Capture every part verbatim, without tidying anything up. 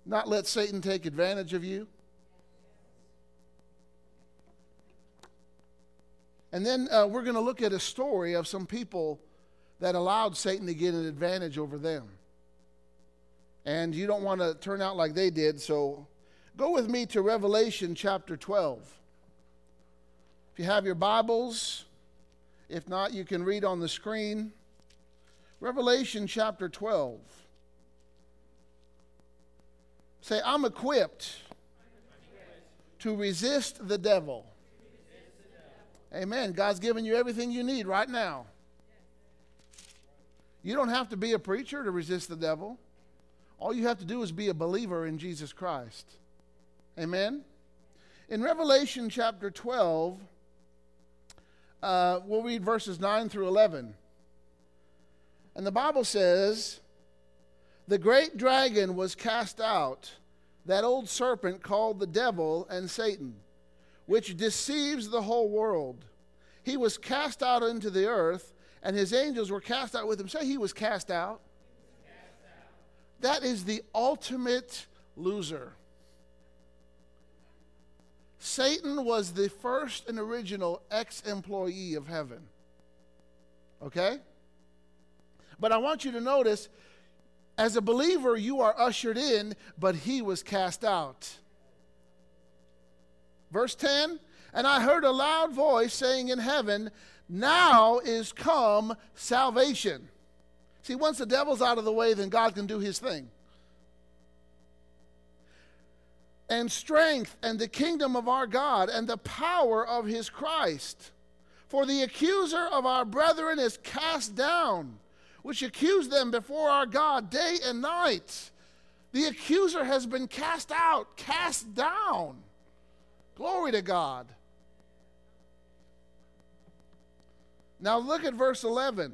Not let Satan take advantage of you. And then uh, we're going to look at a story of some people that allowed Satan to get an advantage over them. And you don't want to turn out like they did, so go with me to Revelation chapter twelve. If you have your Bibles, if not, you can read on the screen. Revelation chapter twelve. Say, I'm equipped to resist the devil. Amen. God's given you everything you need right now. You don't have to be a preacher to resist the devil. All you have to do is be a believer in Jesus Christ. Amen. In Revelation chapter twelve, uh, we'll read verses nine through eleven. And the Bible says, the great dragon was cast out, that old serpent called the devil and Satan, which deceives the whole world. He was cast out into the earth, and his angels were cast out with him. Say, he was cast out. Cast out. That is the ultimate loser. Satan was the first and original ex-employee of heaven. Okay? But I want you to notice, as a believer, you are ushered in, but he was cast out. Verse ten, and I heard a loud voice saying in heaven, now is come salvation. See, once the devil's out of the way, then God can do his thing. And strength and the kingdom of our God and the power of his Christ. For the accuser of our brethren is cast down, which accused them before our God day and night. The accuser has been cast out, cast down. Glory to God. Now look at verse eleven.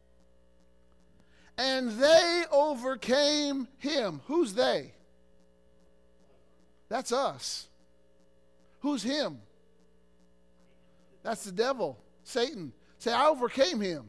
And they overcame him. Who's they? That's us. Who's him? That's the devil, Satan. Say, I overcame him.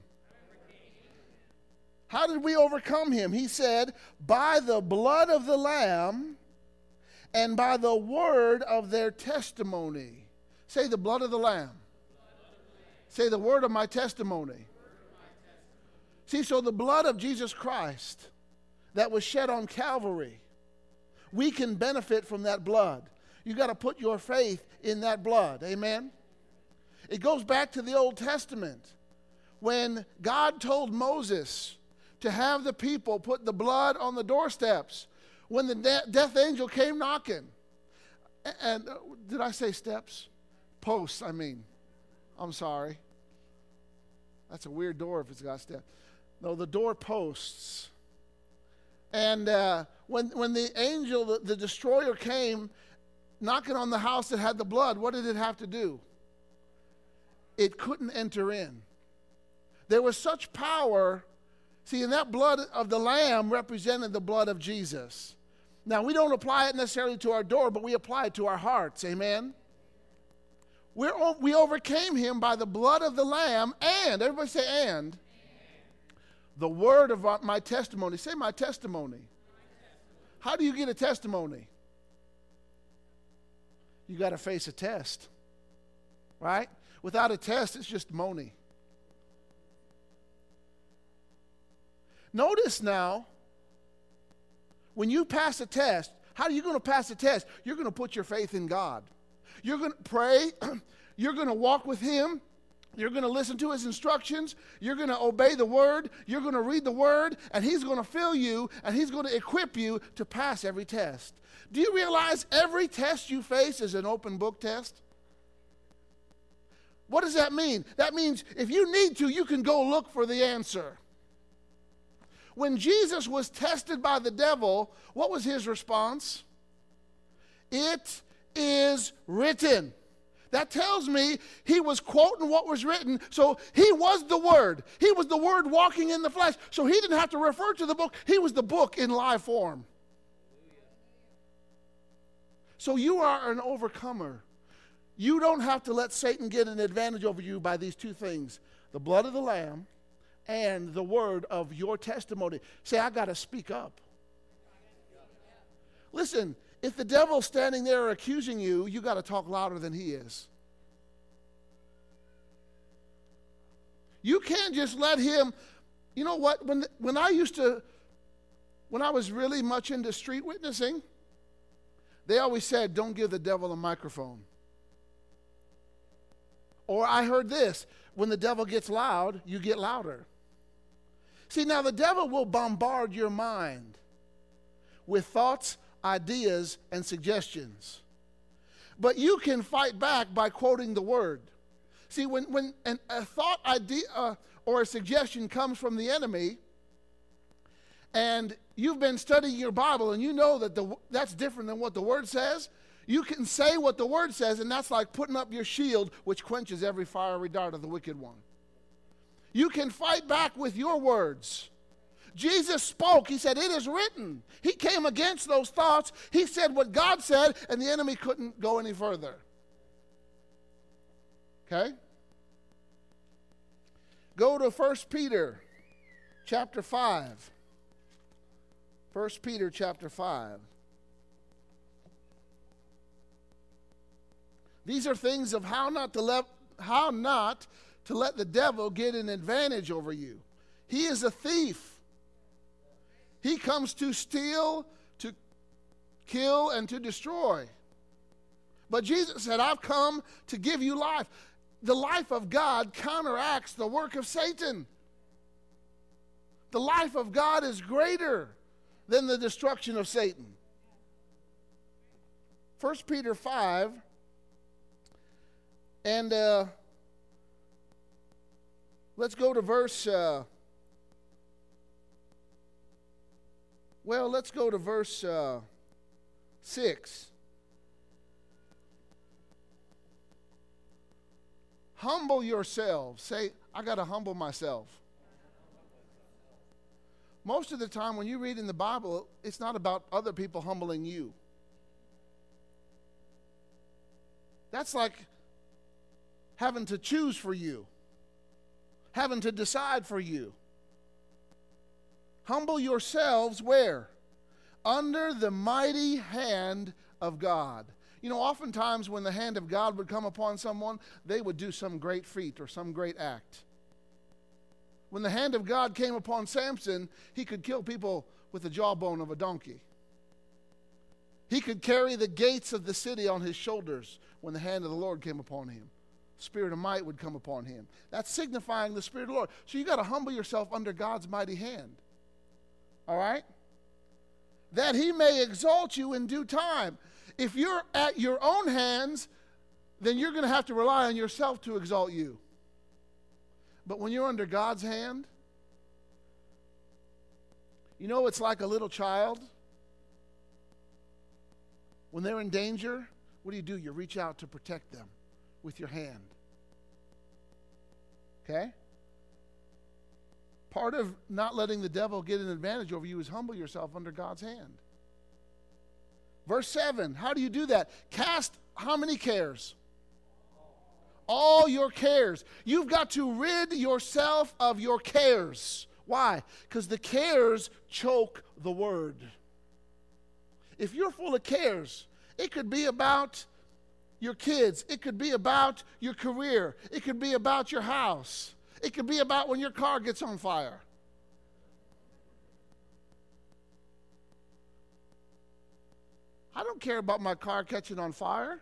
How did we overcome him? He said, by the blood of the Lamb and by the word of their testimony. Say, the blood of the Lamb. Say, the word of my testimony. See, so the blood of Jesus Christ that was shed on Calvary, we can benefit from that blood. You got to put your faith in that blood. Amen? It goes back to the Old Testament when God told Moses to have the people put the blood on the doorsteps when the de- death angel came knocking. And uh, did I say steps? Posts, I mean. I'm sorry. That's a weird door if it's got steps. No, the door posts. And uh, when when the angel, the, the destroyer came knocking on the house that had the blood, what did it have to do? It couldn't enter in. There was such power. See, and that blood of the Lamb represented the blood of Jesus. Now, we don't apply it necessarily to our door, but we apply it to our hearts. Amen? We're, we overcame him by the blood of the Lamb and, everybody say and, and. The word of our, my testimony. Say my testimony. my testimony. How do you get a testimony? You got to face a test. Right? Without a test, it's just money. Notice now, when you pass a test, how are you going to pass a test? You're going to put your faith in God. You're going to pray. You're going to walk with him. You're going to listen to his instructions. You're going to obey the word. You're going to read the word, and he's going to fill you, and he's going to equip you to pass every test. Do you realize every test you face is an open book test? What does that mean? That means if you need to, you can go look for the answer. When Jesus was tested by the devil, what was his response? It is written. That tells me he was quoting what was written. So he was the Word. He was the Word walking in the flesh. So he didn't have to refer to the book. He was the book in live form. So you are an overcomer. You don't have to let Satan get an advantage over you by these two things. The blood of the Lamb and the word of your testimony. Say, I got to speak up. Listen, if the devil's standing there accusing you, you got to talk louder than he is. You can't just let him. You know what? When when I used to, when I was really much into street witnessing, they always said, "Don't give the devil a microphone." Or I heard this: when the devil gets loud, you get louder. See, now the devil will bombard your mind with thoughts, ideas, and suggestions. But you can fight back by quoting the word. See, when, when an, a thought, idea, uh, or a suggestion comes from the enemy, and you've been studying your Bible, and you know that the, that's different than what the Word says, you can say what the Word says, and that's like putting up your shield, which quenches every fiery dart of the wicked one. You can fight back with your words. Jesus spoke. He said, "It is written." He came against those thoughts. He said what God said, and the enemy couldn't go any further. Okay? Go to First Peter chapter five. First Peter chapter five. These are things of how not to let how not to let the devil get an advantage over you. He is a thief. He comes to steal, to kill, and to destroy. But Jesus said, "I've come to give you life." The life of God counteracts the work of Satan. The life of God is greater than the destruction of Satan. First Peter five, and uh, let's go to verse, uh, well, let's go to verse uh, six. Humble yourselves. Say, I got to humble myself. Most of the time when you read in the Bible, it's not about other people humbling you. That's like having to choose for you, having to decide for you. Humble yourselves where? Under the mighty hand of God. You know, oftentimes when the hand of God would come upon someone, they would do some great feat or some great act. When the hand of God came upon Samson, he could kill people with the jawbone of a donkey. He could carry the gates of the city on his shoulders when the hand of the Lord came upon him. Spirit of might would come upon him. That's signifying the Spirit of the Lord. So you got to humble yourself under God's mighty hand. All right? That he may exalt you in due time. If you're at your own hands, then you're going to have to rely on yourself to exalt you. But when you're under God's hand, you know it's like a little child. When they're in danger, what do you do? You reach out to protect them with your hand. Okay? Part of not letting the devil get an advantage over you is humble yourself under God's hand. Verse seven, how do you do that? Cast how many cares? All your cares. You've got to rid yourself of your cares. Why? Because the cares choke the word. If you're full of cares, it could be about your kids. It could be about your career. It could be about your house. It could be about when your car gets on fire. I don't care about my car catching on fire.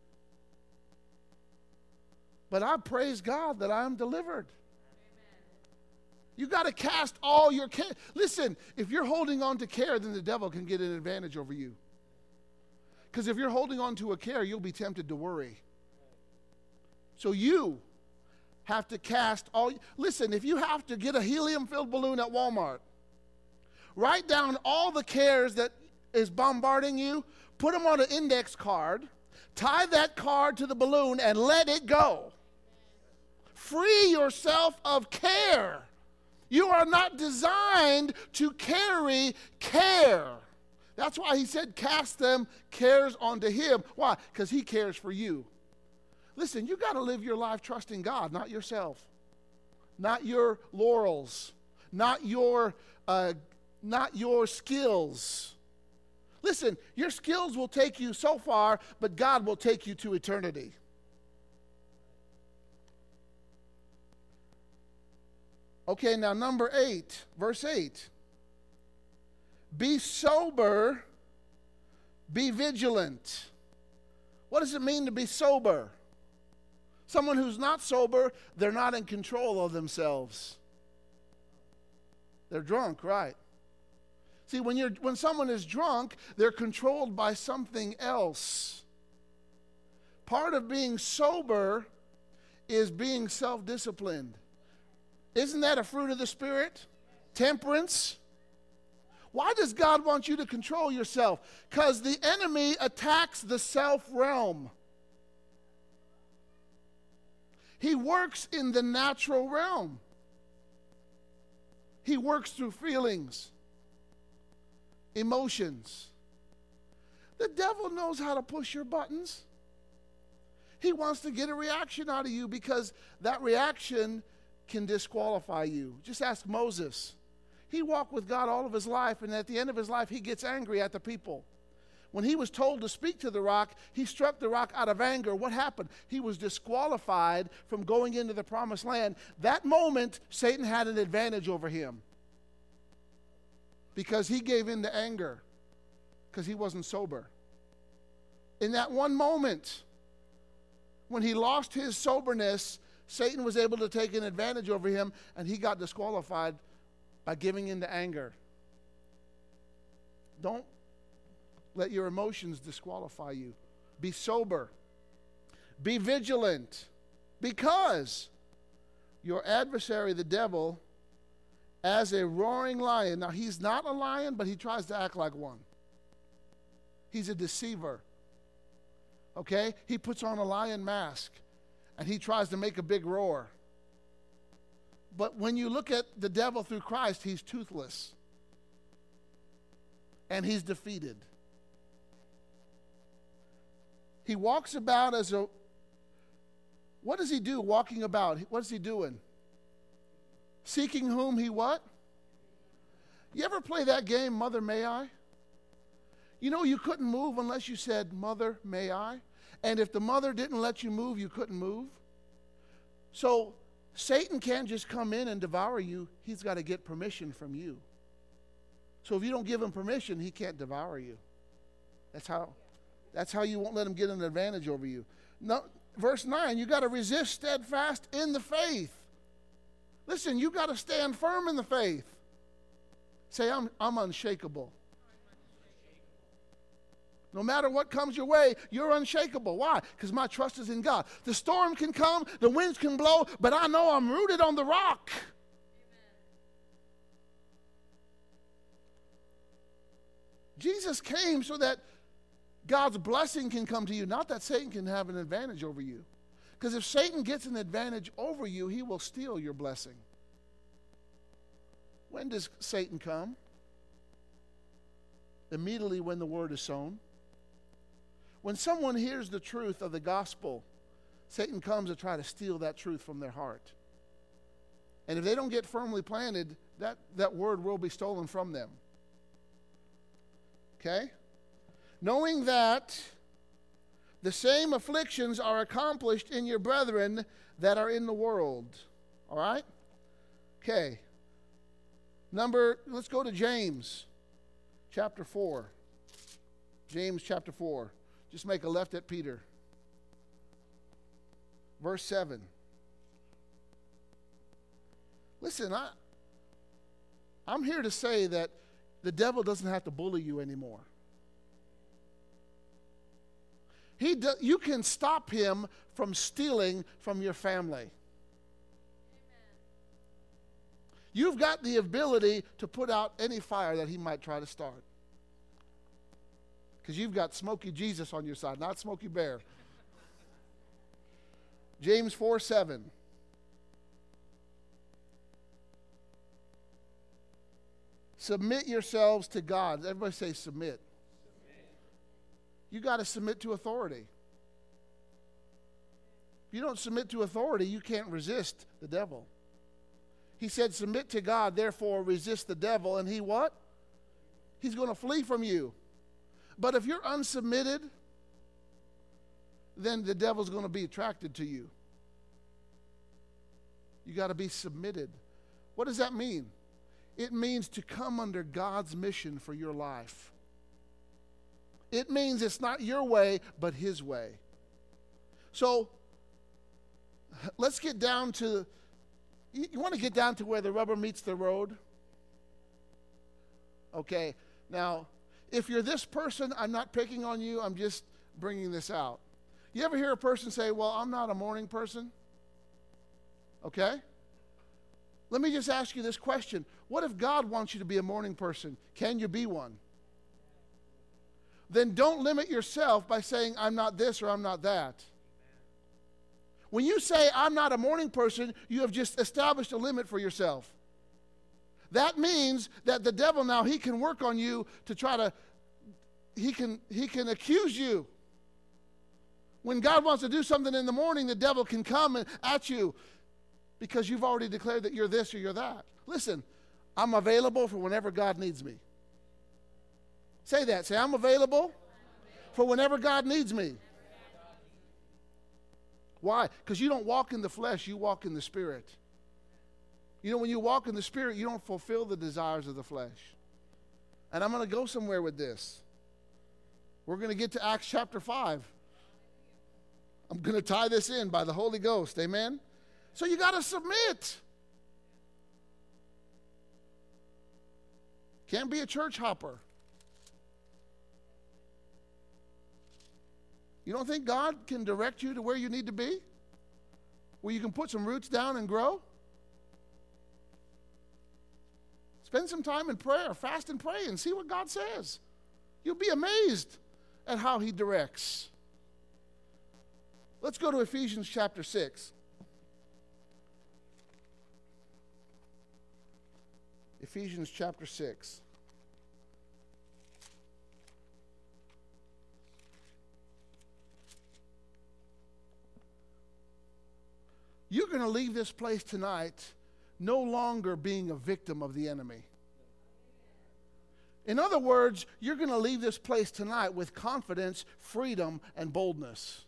But I praise God that I am delivered. You got to cast all your care. Listen, if you're holding on to care, then the devil can get an advantage over you. Because if you're holding on to a care, you'll be tempted to worry. So you have to cast all. Listen, if you have to get a helium-filled balloon at Walmart, write down all the cares that is bombarding you, put them on an index card, tie that card to the balloon, and let it go. Free yourself of care. You are not designed to carry care. That's why he said cast them cares onto him. Why? Because he cares for you. Listen, you got to live your life trusting God, not yourself. Not your laurels. Not your, uh, not your skills. Listen, your skills will take you so far, but God will take you to eternity. Okay, now number eight, verse eight. Be sober, be vigilant. What does it mean to be sober? Someone who's not sober, they're not in control of themselves. They're drunk, right? See, when you're when someone is drunk, they're controlled by something else. Part of being sober is being self-disciplined. Isn't that a fruit of the Spirit? Temperance. Why does God want you to control yourself? Because the enemy attacks the self realm. He works in the natural realm. He works through feelings, emotions. The devil knows how to push your buttons. He wants to get a reaction out of you because that reaction can disqualify you. Just ask Moses. He walked with God all of his life, and at the end of his life, he gets angry at the people. When he was told to speak to the rock, he struck the rock out of anger. What happened? He was disqualified from going into the promised land. That moment, Satan had an advantage over him because he gave in to anger because he wasn't sober. In that one moment, when he lost his soberness, Satan was able to take an advantage over him, and he got disqualified by giving in to anger. Don't let your emotions disqualify you. Be sober. Be vigilant, because your adversary, the devil, as a roaring lion. Now, he's not a lion, but he tries to act like one. He's a deceiver. Okay? He puts on a lion mask, and he tries to make a big roar. But when you look at the devil through Christ, he's toothless. And he's defeated. He walks about as a... What does he do walking about? What is he doing? Seeking whom he what? You ever play that game, Mother May I? You know you couldn't move unless you said, Mother May I? And if the mother didn't let you move, you couldn't move. So Satan can't just come in and devour you. He's got to get permission from you. So if you don't give him permission, he can't devour you. That's how, that's how you won't let him get an advantage over you. No, verse nine, you got to resist steadfast in the faith. Listen, you got to stand firm in the faith. Say, I'm, I'm unshakable. No matter what comes your way, you're unshakable. Why? Because my trust is in God. The storm can come, the winds can blow, but I know I'm rooted on the rock. Amen. Jesus came so that God's blessing can come to you, not that Satan can have an advantage over you. Because if Satan gets an advantage over you, he will steal your blessing. When does Satan come? Immediately when the word is sown. When someone hears the truth of the gospel, Satan comes to try to steal that truth from their heart. And if they don't get firmly planted, that, that word will be stolen from them. Okay? Knowing that the same afflictions are accomplished in your brethren that are in the world. All right? Okay. Number, let's go to James chapter four. James chapter four. Just make a left at Peter. Verse seven. Listen, I, I'm here to say that the devil doesn't have to bully you anymore. He do, you can stop him from stealing from your family. Amen. You've got the ability to put out any fire that he might try to start. Because you've got Smokey Jesus on your side, not Smokey Bear. James four seven. Submit yourselves to God. Everybody say submit. Submit. You got to submit to authority. If you don't submit to authority, you can't resist the devil. He said, submit to God, therefore resist the devil, and he what? He's going to flee from you. But if you're unsubmitted, then the devil's going to be attracted to you. You got to be submitted. What does that mean? It means to come under God's mission for your life. It means it's not your way, but his way. So, let's get down to, you, you want to get down to where the rubber meets the road? Okay, now, if you're this person, I'm not picking on you, I'm just bringing this out. You ever hear a person say, well, I'm not a morning person? Okay? Let me just ask you this question. What if God wants you to be a morning person? Can you be one? Then don't limit yourself by saying, I'm not this or I'm not that. When you say, I'm not a morning person, you have just established a limit for yourself. That means that the devil now, he can work on you to try to, he can, he can accuse you. When God wants to do something in the morning, the devil can come and, at you because you've already declared that you're this or you're that. Listen, I'm available for whenever God needs me. Say that. Say, I'm available for whenever God needs me. Why? Because you don't walk in the flesh, you walk in the Spirit. You know, when you walk in the Spirit, you don't fulfill the desires of the flesh. And I'm going to go somewhere with this. We're going to get to Acts chapter five. I'm going to tie this in by the Holy Ghost. Amen? So you got to submit. Can't be a church hopper. You don't think God can direct you to where you need to be? Where you can put some roots down and grow? Spend some time in prayer, fast and pray, and see what God says. You'll be amazed at how he directs. Let's go to Ephesians chapter six. Ephesians chapter six. You're going to leave this place tonight no longer being a victim of the enemy. In other words, you're going to leave this place tonight with confidence, freedom, and boldness.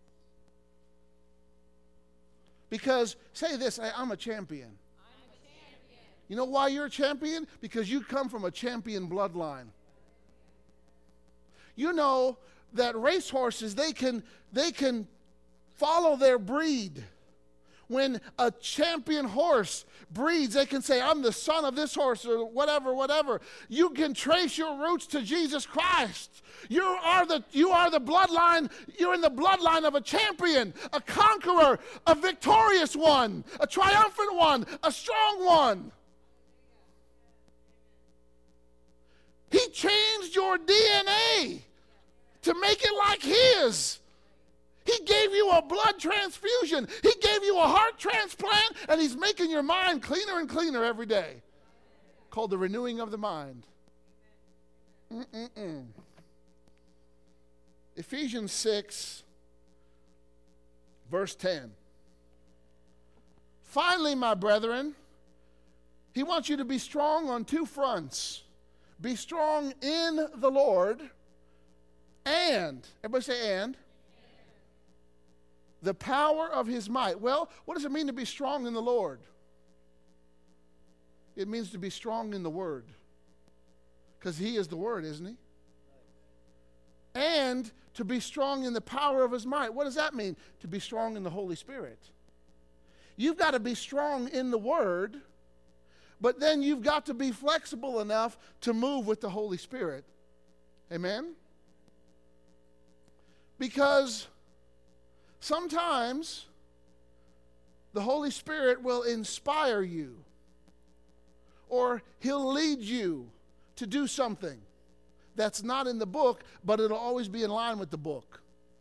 Because, say this, I, I'm a champion. I'm a champion. You know why you're a champion? Because you come from a champion bloodline. You know that racehorses, they can, they can follow their breed. When a champion horse breeds, they can say, I'm the son of this horse or whatever, whatever. You can trace your roots to Jesus Christ. You are the, you are the bloodline, you're in the bloodline of a champion, a conqueror, a victorious one, a triumphant one, a strong one. He changed your D N A to make it like his. He gave you a blood transfusion. He gave you a heart transplant, and he's making your mind cleaner and cleaner every day. Called the renewing of the mind. Mm-mm-mm. Ephesians six, verse ten. Finally, my brethren, he wants you to be strong on two fronts. Be strong in the Lord and, everybody say and. The power of his might. Well, what does it mean to be strong in the Lord? It means to be strong in the Word. Because he is the Word, isn't he? And to be strong in the power of his might. What does that mean? To be strong in the Holy Spirit. You've got to be strong in the Word, but then you've got to be flexible enough to move with the Holy Spirit. Amen? Because sometimes the Holy Spirit will inspire you, or he'll lead you to do something that's not in the book, but it'll always be in line with the book.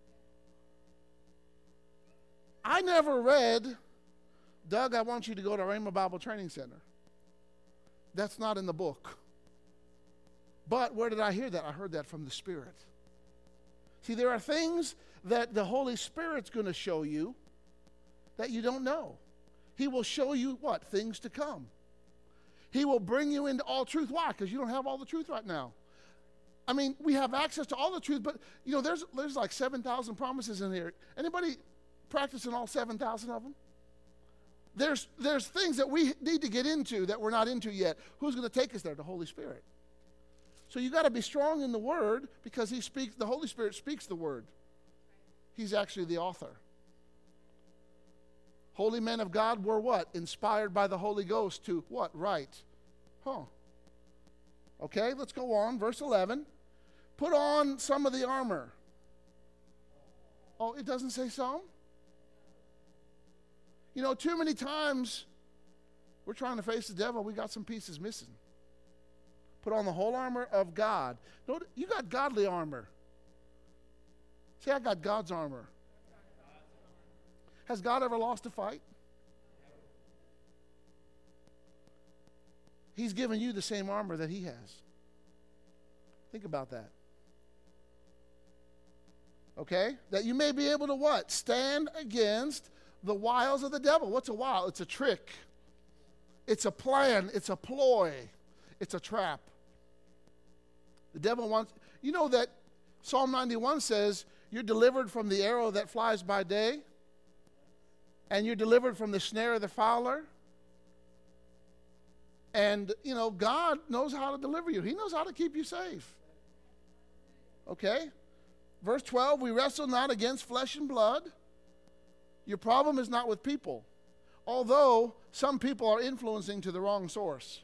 I never read, Doug, I want you to go to Rhema Bible Training Center. That's not in the book. But where did I hear that? I heard that from the Spirit. See, there are things that the Holy Spirit's going to show you that you don't know. He will show you what? Things to come. He will bring you into all truth. Why? Because you don't have all the truth right now. I mean, we have access to all the truth, but, you know, there's, there's like seven thousand promises in here. Anybody practicing all seven thousand of them? There's, there's things that we need to get into that we're not into yet. Who's going to take us there? The Holy Spirit. So you got to be strong in the Word because he speaks, the Holy Spirit speaks the Word. He's actually the author. Holy men of God were what? Inspired by the Holy Ghost to what? Write. Huh. Okay, let's go on. Verse eleven. Put on some of the armor. Oh, it doesn't say some? You know, too many times we're trying to face the devil. We got some pieces missing. Put on the whole armor of God. No, you got godly armor. Say, I got God's armor. Has God ever lost a fight? He's given you the same armor that he has. Think about that. Okay? That you may be able to what? Stand against the wiles of the devil. What's a wile? It's a trick. It's a plan. It's a ploy. It's a trap. The devil wants, you know that Psalm ninety-one says, you're delivered from the arrow that flies by day, and you're delivered from the snare of the fowler. And, you know, God knows how to deliver you. He knows how to keep you safe. Okay? Verse twelve, we wrestle not against flesh and blood. Your problem is not with people, although some people are influencing to the wrong source.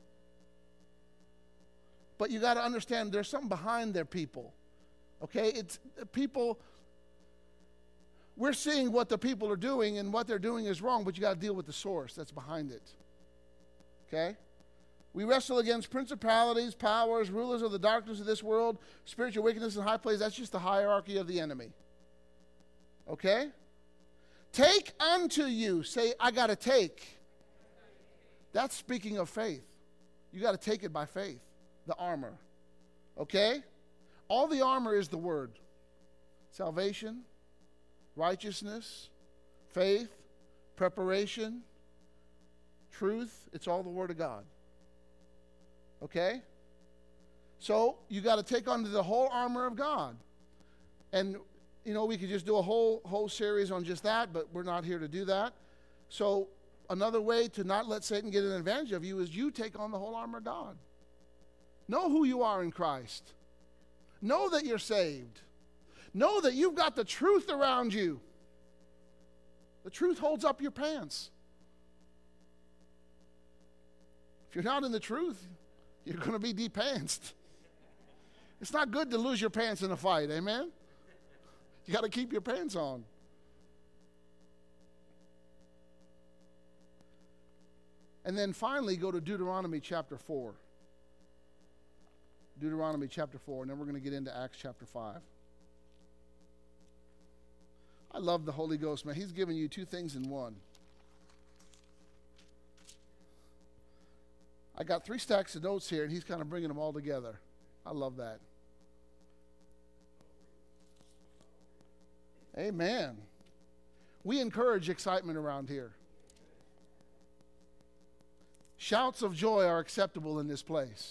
But you got to understand there's something behind their people. Okay? It's people, we're seeing what the people are doing, and what they're doing is wrong, but you got to deal with the source that's behind it. Okay? We wrestle against principalities, powers, rulers of the darkness of this world, spiritual wickedness in high places. That's just the hierarchy of the enemy. Okay? Take unto you. Say, I got to take. That's speaking of faith. You got to take it by faith, the armor. Okay? All the armor is the word. Salvation, righteousness, faith, preparation, truth. It's all the word of God. Okay? So you got to take on the whole armor of God. And, you know, we could just do a whole whole series on just that, but we're not here to do that. So another way to not let Satan get an advantage of you is you take on the whole armor of God. Know who you are in Christ. Know that you're saved. Know that you've got the truth around you. The truth holds up your pants. If you're not in the truth, you're going to be de-pantsed. It's not good to lose your pants in a fight, amen? You got to keep your pants on. And then finally go to Deuteronomy chapter four. Deuteronomy chapter four, and then we're going to get into Acts chapter five. I love the Holy Ghost, man. He's giving you two things in one. I got three stacks of notes here, and he's kind of bringing them all together. I love that. Amen. We encourage excitement around here. Shouts of joy are acceptable in this place.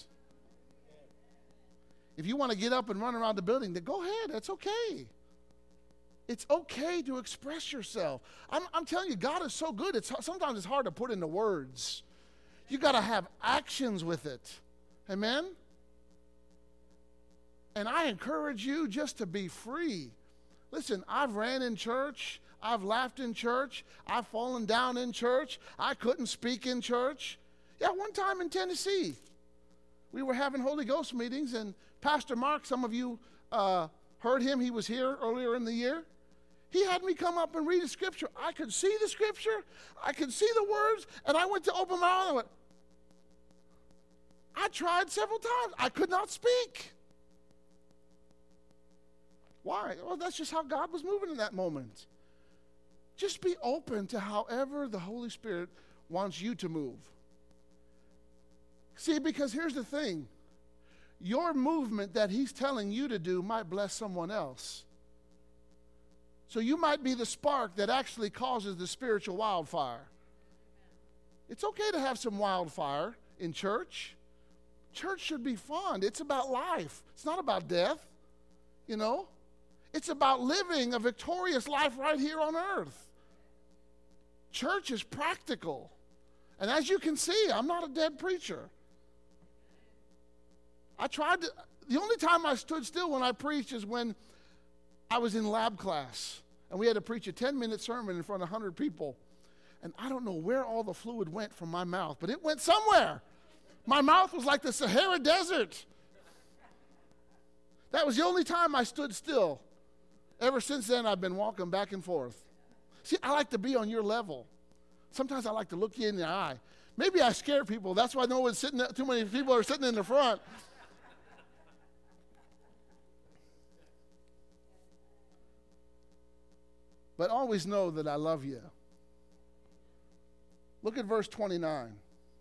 If you want to get up and run around the building, then go ahead. That's okay. It's okay to express yourself. I'm, I'm telling you, God is so good. It's sometimes it's hard to put into words. You got to have actions with it. Amen? And I encourage you just to be free. Listen, I've ran in church. I've laughed in church. I've fallen down in church. I couldn't speak in church. Yeah, one time in Tennessee, we were having Holy Ghost meetings, and Pastor Mark, some of you uh, heard him. He was here earlier in the year. He had me come up and read a scripture. I could see the scripture. I could see the words, and I went to open my mouth and I went, I tried several times. I could not speak. Why? Well, that's just how God was moving in that moment. Just be open to however the Holy Spirit wants you to move. See, because here's the thing. Your movement that he's telling you to do might bless someone else. So you might be the spark that actually causes the spiritual wildfire. It's okay to have some wildfire in church. church should be fun. It's about life. It's not about death, you know. It's about living a victorious life right here on earth. Church is practical. And as you can see, I'm not a dead preacher. I tried to, the only time I stood still when I preached is when I was in lab class. And we had to preach a ten-minute sermon in front of one hundred people. And I don't know where all the fluid went from my mouth, but it went somewhere. My mouth was like the Sahara Desert. That was the only time I stood still. Ever since then, I've been walking back and forth. See, I like to be on your level. Sometimes I like to look you in the eye. Maybe I scare people. That's why no one's sitting, too many people are sitting in the front. But always know that I love you. Look at verse twenty-nine.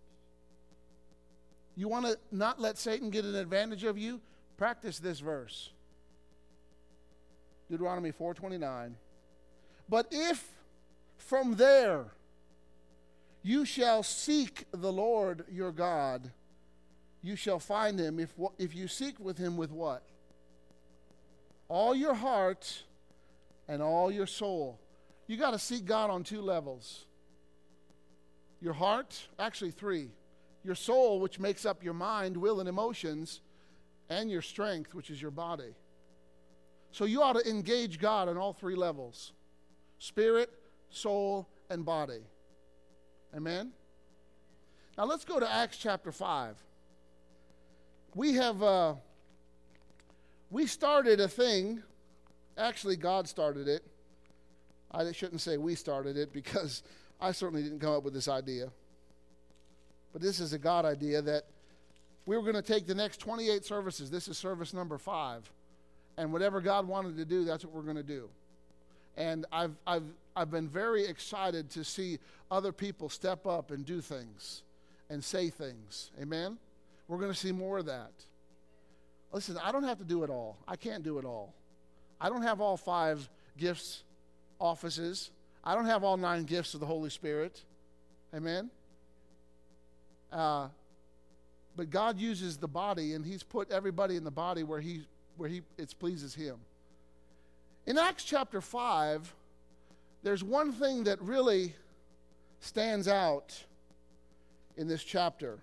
You want to not let Satan get an advantage of you? Practice this verse. Deuteronomy four twenty-nine. But if from there you shall seek the Lord your God, you shall find him if, if you seek with him with what? All your heart and all your soul. You got to seek God on two levels. Your heart, actually three. Your soul, which makes up your mind, will, and emotions, and your strength, which is your body. So you ought to engage God on all three levels. Spirit, soul, and body. Amen? Now let's go to Acts chapter five. We have, uh, we started a thing. Actually, God started it. I shouldn't say we started it because I certainly didn't come up with this idea. But this is a God idea that we were going to take the next twenty-eight services. This is service number five. And whatever God wanted to do, that's what we're going to do. And I've, I've, I've been very excited to see other people step up and do things and say things. Amen? We're going to see more of that. Listen, I don't have to do it all. I can't do it all. I don't have all five gifts, offices. I don't have all nine gifts of the Holy Spirit. Amen? Uh, but God uses the body, and he's put everybody in the body where he where he it pleases him. In Acts chapter five, there's one thing that really stands out in this chapter.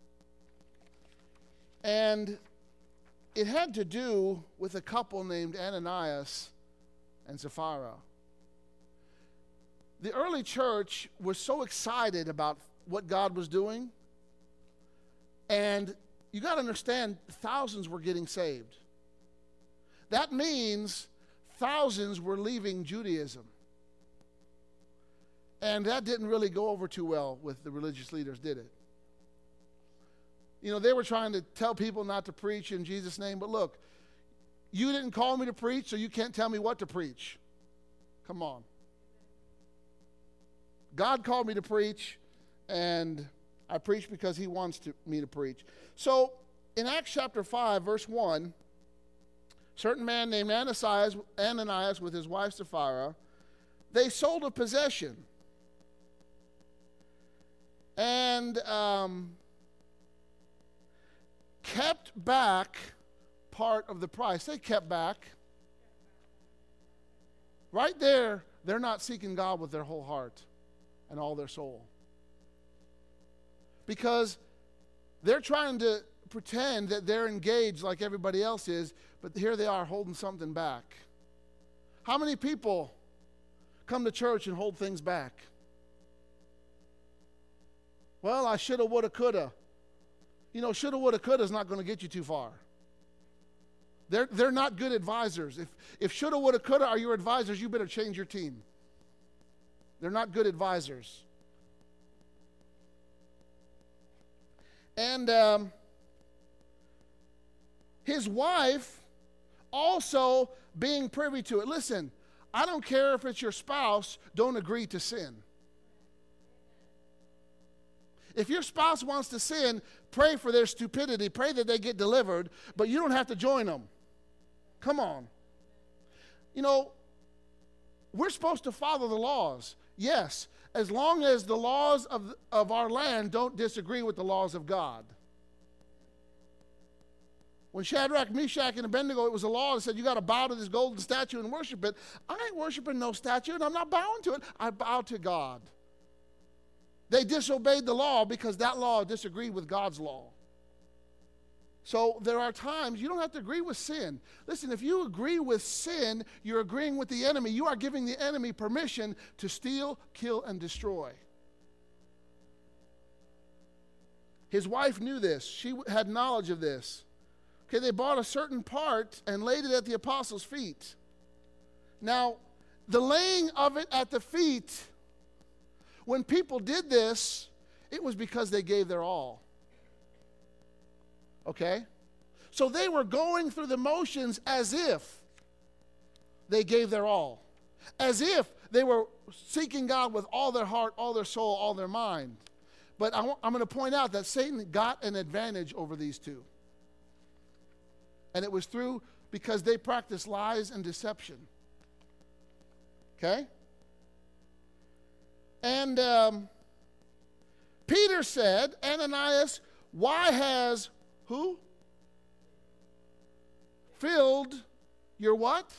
And it had to do with a couple named Ananias and Sapphira. The early church was so excited about what God was doing. And you got to understand, thousands were getting saved. That means thousands were leaving Judaism. And that didn't really go over too well with the religious leaders, did it? You know, they were trying to tell people not to preach in Jesus' name, but look, you didn't call me to preach, so you can't tell me what to preach. Come on. God called me to preach, and I preach because he wants to, me to preach. So, in Acts chapter five, verse one, certain man named Ananias, Ananias with his wife Sapphira, they sold a possession. And um, kept back part of the price. They kept back. Right there, they're not seeking God with their whole heart and all their soul. Because they're trying to pretend that they're engaged like everybody else is, but here they are holding something back. How many people come to church and hold things back? Well, I shoulda, woulda, coulda. You know, shoulda, woulda, coulda is not going to get you too far. They're, they're not good advisors. If, if shoulda, woulda, coulda are your advisors, you better change your team. They're not good advisors. And um, his wife also being privy to it. Listen, I don't care if it's your spouse, don't agree to sin. If your spouse wants to sin, pray for their stupidity. Pray that they get delivered, but you don't have to join them. Come on. You know, we're supposed to follow the laws. Yes, as long as the laws of, of our land don't disagree with the laws of God. When Shadrach, Meshach, and Abednego, it was a law that said you got to bow to this golden statue and worship it. I ain't worshiping no statue, and I'm not bowing to it. I bow to God. They disobeyed the law because that law disagreed with God's law. So there are times you don't have to agree with sin. Listen, if you agree with sin, you're agreeing with the enemy. You are giving the enemy permission to steal, kill, and destroy. His wife knew this. She had knowledge of this. Okay, they bought a certain part and laid it at the apostles' feet. Now, the laying of it at the feet, when people did this, it was because they gave their all. Okay? So they were going through the motions as if they gave their all. As if they were seeking God with all their heart, all their soul, all their mind. But I want, I'm going to point out that Satan got an advantage over these two. And it was through, because they practiced lies and deception. Okay? And um, Peter said, Ananias, why has who? Filled your what?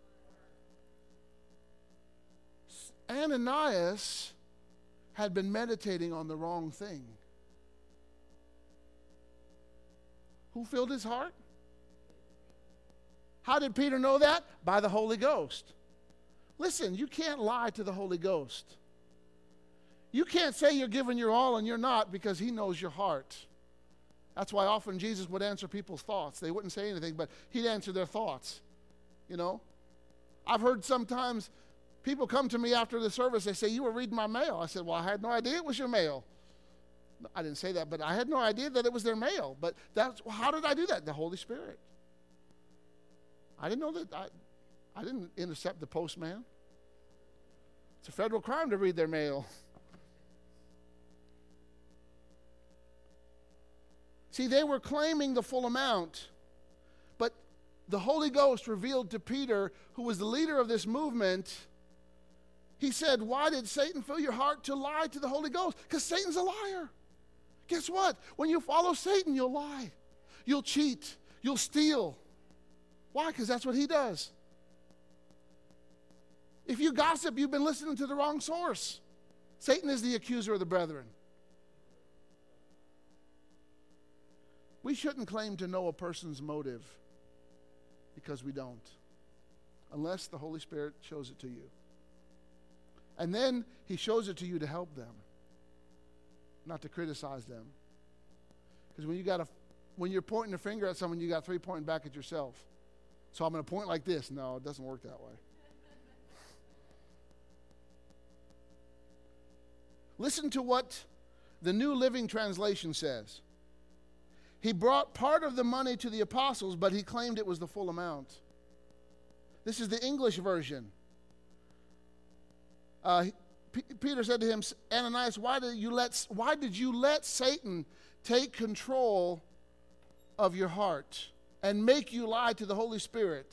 Ananias had been meditating on the wrong thing. Who filled his heart? How did Peter know that? By the Holy Ghost. Listen, you can't lie to the Holy Ghost. You can't say you're giving your all and you're not, because he knows your heart. That's why often Jesus would answer people's thoughts. They wouldn't say anything, but he'd answer their thoughts. You know? I've heard sometimes people come to me after the service, they say, you were reading my mail. I said, well, I had no idea it was your mail. I didn't say that, but I had no idea that it was their mail. But that's, well, how did I do that? The Holy Spirit. I didn't know that. I, I didn't intercept the postman. It's a federal crime to read their mail. See, they were claiming the full amount, but the Holy Ghost revealed to Peter, who was the leader of this movement, he said, why did Satan fill your heart to lie to the Holy Ghost? Because Satan's a liar. Guess what? When you follow Satan, you'll lie. You'll cheat. You'll steal. Why? Because that's what he does. If you gossip, you've been listening to the wrong source. Satan is the accuser of the brethren. We shouldn't claim to know a person's motive, because we don't, unless the Holy Spirit shows it to you. And then he shows it to you to help them, not to criticize them. Because when you got a, when you're pointing a finger at someone, you got three pointing back at yourself. So I'm going to point like this. No, it doesn't work that way. Listen to what the New Living Translation says. He brought part of the money to the apostles, but he claimed it was the full amount. This is the English version. Uh, P- Peter said to him, Ananias, why did you let why did you let Satan take control of your heart and make you lie to the Holy Spirit?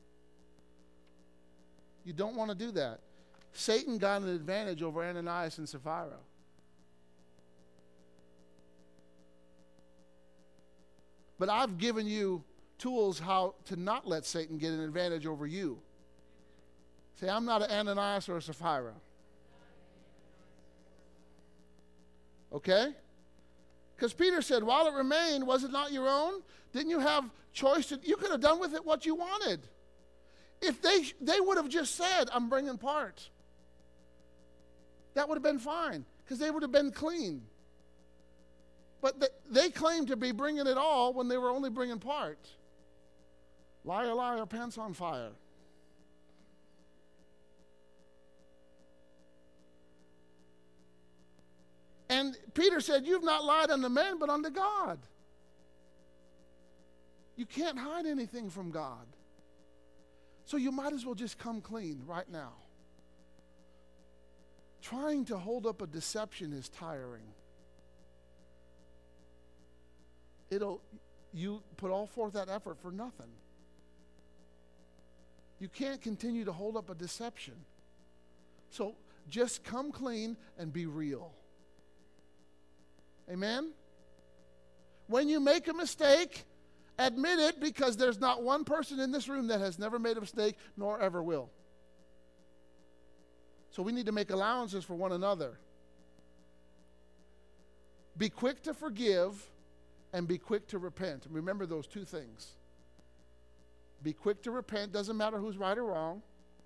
You don't want to do that. Satan got an advantage over Ananias and Sapphira. But I've given you tools how to not let Satan get an advantage over you. Say, I'm not an Ananias or a Sapphira. Okay? Because Peter said, while it remained, was it not your own? Didn't you have choice? To, you could have done with it what you wanted. If they, they would have just said, I'm bringing part. That would have been fine, because they would have been clean. But they, they claimed to be bringing it all when they were only bringing part. Liar, liar, pants on fire. And Peter said, you've not lied unto men, but unto God. You can't hide anything from God. So you might as well just come clean right now. Trying to hold up a deception is tiring. It'll, you put all forth that effort for nothing. You can't continue to hold up a deception. So just come clean and be real. Amen? When you make a mistake, Admit it, because there's not one person in this room that has never made a mistake nor ever will. So we need to make allowances for one another. Be quick to forgive and be quick to repent. Remember those two things. Be quick to repent. Doesn't matter who's right or wrong.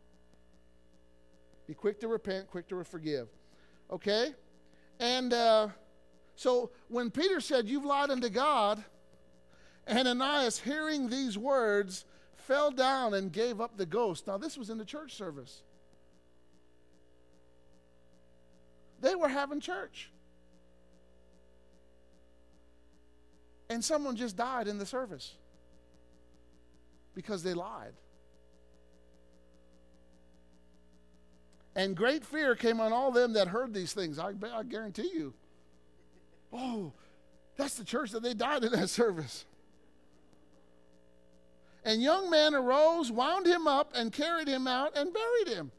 Be quick to repent, quick to forgive. Okay? And uh, so when Peter said, "You've lied unto God," Ananias, hearing these words, fell down and gave up the ghost. Now, this was in the church service. They were having church. And someone just died in the service because they lied. And great fear came on all them that heard these things. I, I guarantee you. Oh, that's the church that they died in that service. And young men arose, wound him up, and carried him out and buried him.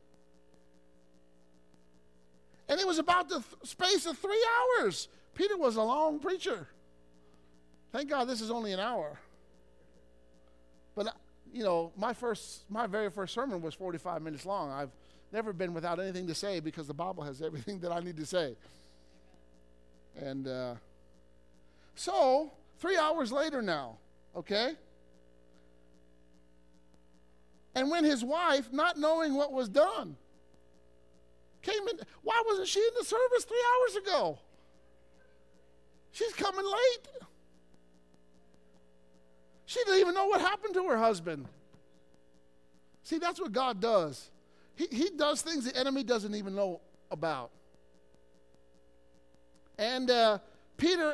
And it was about the th- space of three hours. Peter was a long preacher. Thank God this is only an hour. But, you know, my first, my very first sermon was forty-five minutes long. I've never been without anything to say because the Bible has everything that I need to say. And uh, so, three hours later now, okay? And when his wife, not knowing what was done, came in, why wasn't she in the service three hours ago? She's coming late. She didn't even know what happened to her husband. See, that's what God does. He, he does things the enemy doesn't even know about. And uh, Peter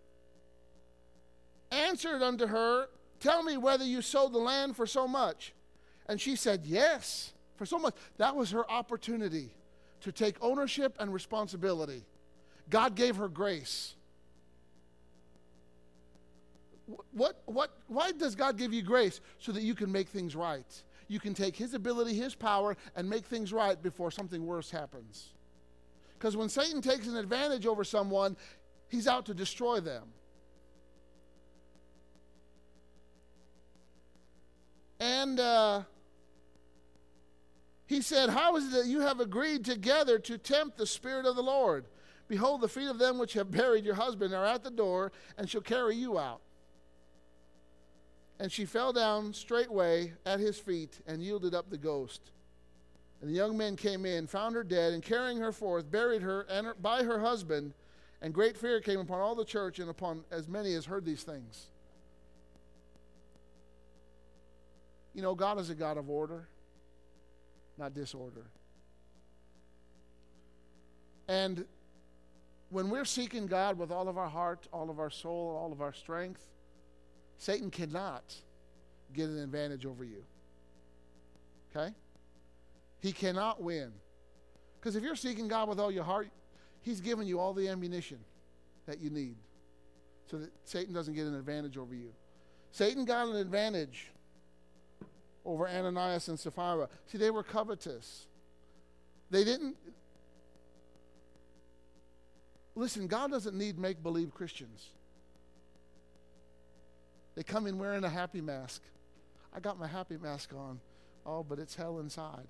answered unto her, "Tell me whether you sold the land for so much." And she said, "Yes, for so much." That was her opportunity to take ownership and responsibility. God gave her grace. What, what, why does God give you grace? So that you can make things right. You can take his ability, his power, and make things right before something worse happens. Because when Satan takes an advantage over someone, he's out to destroy them. And uh, he said, "How is it that you have agreed together to tempt the Spirit of the Lord? Behold, the feet of them which have buried your husband are at the door, and shall carry you out." And she fell down straightway at his feet and yielded up the ghost. And the young men came in, found her dead, and carrying her forth, buried her, and her by her husband. And great fear came upon all the church and upon as many as heard these things. You know, God is a God of order, not disorder. And when we're seeking God with all of our heart, all of our soul, all of our strength, Satan cannot get an advantage over you. Okay? He cannot win. Because if you're seeking God with all your heart, he's given you all the ammunition that you need so that Satan doesn't get an advantage over you. Satan got an advantage over Ananias and Sapphira. See, they were covetous. They didn't... Listen, God doesn't need make-believe Christians. They come in wearing a happy mask. I got my happy mask on. Oh, but it's hell inside.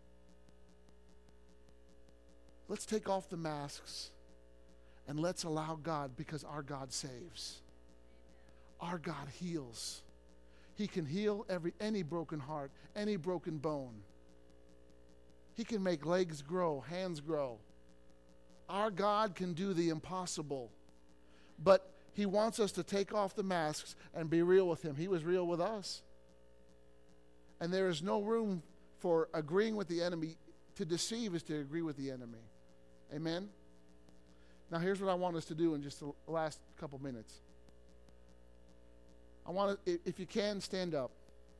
Let's take off the masks and let's allow God, because our God saves. Our God heals. He can heal every any broken heart, any broken bone. He can make legs grow, hands grow. Our God can do the impossible. But he wants us to take off the masks and be real with him. He was real with us. And there is no room for agreeing with the enemy. To deceive is to agree with the enemy. Amen? Now here's what I want us to do in just the last couple minutes. I want to, if you can, stand up.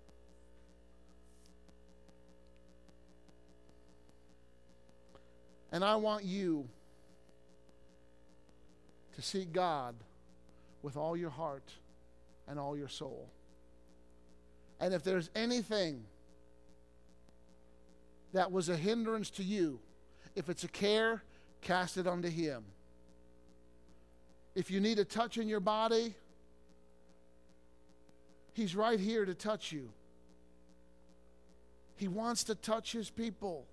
And I want you to seek God with all your heart and all your soul. And if there's anything that was a hindrance to you, if it's a care, cast it onto him. If you need a touch in your body, He's right here to touch you. He wants to touch his people.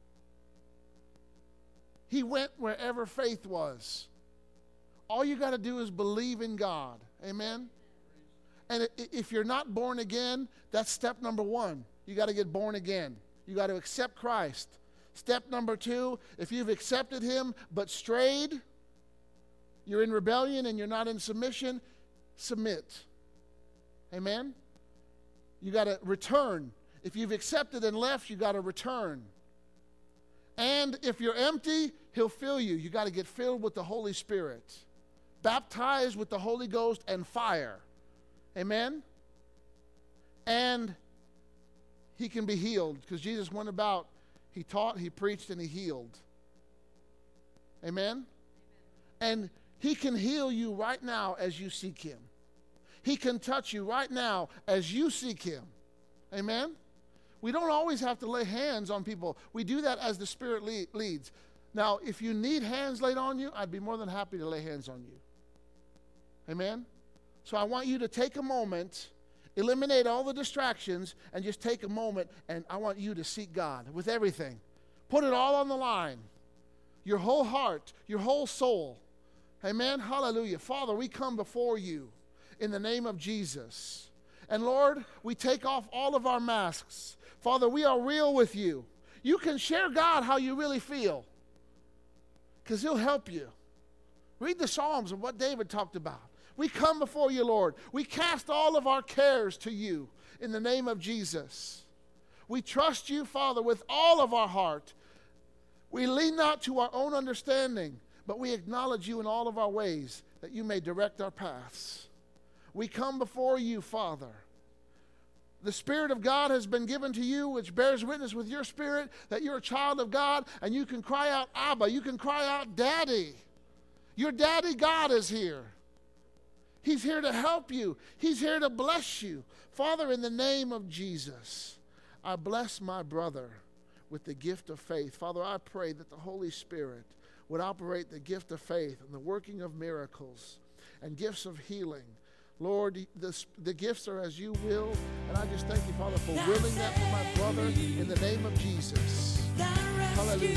He went wherever faith was. All you got to do is believe in God. Amen? And if you're not born again, that's step number one. You got to get born again. You got to accept Christ. Step number two, if you've accepted him but strayed, you're in rebellion and you're not in submission, submit. Amen? You got to return. If you've accepted and left, you got to return. And if you're empty, he'll fill you. You got to get filled with the Holy Spirit. Baptized with the Holy Ghost and fire. Amen? And he can be healed because Jesus went about, he taught, he preached, and he healed. Amen? And he can heal you right now as you seek him. He can touch you right now as you seek him. Amen? We don't always have to lay hands on people. We do that as the Spirit lead, leads. Now, if you need hands laid on you, I'd be more than happy to lay hands on you. Amen? So I want you to take a moment, eliminate all the distractions, and just take a moment, and I want you to seek God with everything. Put it all on the line. Your whole heart, your whole soul. Amen? Hallelujah. Father, we come before you in the name of Jesus. And Lord, we take off all of our masks. Father, we are real with you. You can share God how you really feel, because he'll help you. Read the Psalms of what David talked about. We come before you, Lord. We cast all of our cares to you in the name of Jesus. We trust you, Father, with all of our heart. We lean not to our own understanding, but we acknowledge you in all of our ways, that you may direct our paths. We come before you, Father. The Spirit of God has been given to you, which bears witness with your spirit that you're a child of God, and you can cry out, Abba. You can cry out, Daddy. Your Daddy God is here. He's here to help you. He's here to bless you. Father, in the name of Jesus, I bless my brother with the gift of faith. Father, I pray that the Holy Spirit would operate the gift of faith and the working of miracles and gifts of healing. Lord, the, the gifts are as you will, and I just thank you, Father, for willing that for my brother in the name of Jesus. Hallelujah.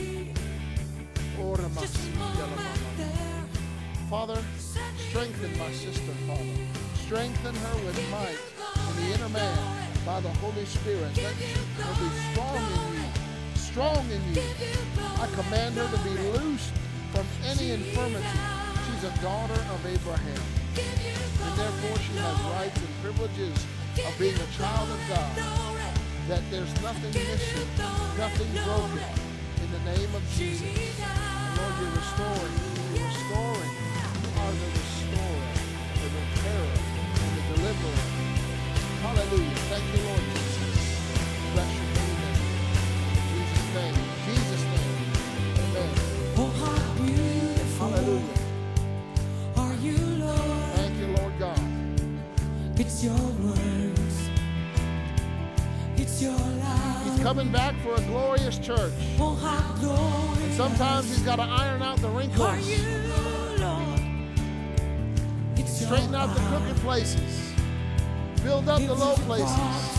Father, strengthen my sister, Father. Strengthen her with might in the inner man by the Holy Spirit. Let her be strong in you. Strong in you. I command her to be loosed from any infirmity. She's a daughter of Abraham. And therefore she has rights and privileges of being a child of God. That there's nothing missing, nothing broken in the name of Jesus. And Lord, you're restoring. You're restoring. You are the restorer, the repairer, and the deliverer. Hallelujah. Thank you, Lord Jesus. Bless your holy name. In Jesus' name. In Jesus' name. Amen. Oh, how beautiful. Hallelujah. Are you, Lord? Thank you, Lord God. It's your words. It's your love. He's coming back for a glorious church. Oh, how glorious. And sometimes he's got to iron out the Are wrinkles, you, Lord? It's your straighten out the love. crooked places, build up the low places,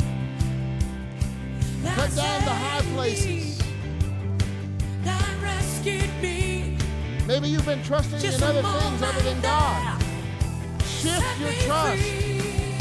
cut down the high places. That rescued me. Maybe you've been trusting Just in a other moment things other than God. Shift set your me trust. free.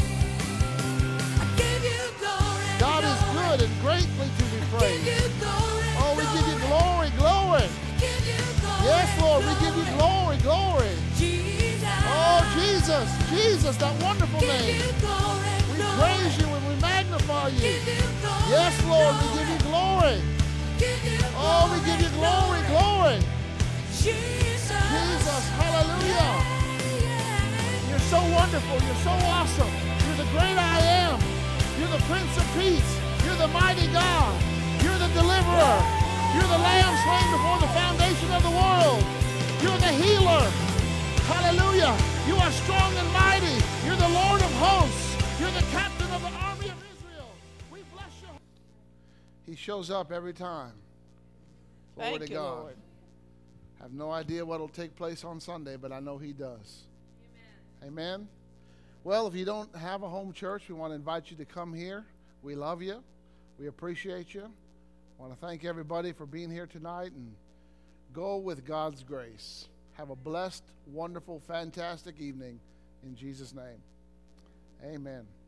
I give you glory, God is glory. good and greatly to be Give praised. you glory, Oh, we give you glory. glory, glory. Give you glory, Yes, Lord, we give you glory, glory. Jesus. Oh, Jesus, Jesus, that wonderful Give name. you glory, We glory. praise you and we magnify you. Give you glory, Yes, Lord, we give you glory. Give you Oh, we give you glory, glory. Jesus. Jesus, hallelujah. You're so wonderful. You're so awesome. You're the great I am. You're the Prince of Peace. You're the mighty God. You're the deliverer. You're the Lamb slain before the foundation of the world. You're the healer. Hallelujah. You are strong and mighty. You're the Lord of hosts. You're the captain of the army of Israel. We bless you. He shows up every time. Glory Thank to you, God. Lord. I have no idea what will take place on Sunday, but I know he does. Amen. Amen. Well, if you don't have a home church, we want to invite you to come here. We love you. We appreciate you. I want to thank everybody for being here tonight, and go with God's grace. Have a blessed, wonderful, fantastic evening in Jesus' name. Amen.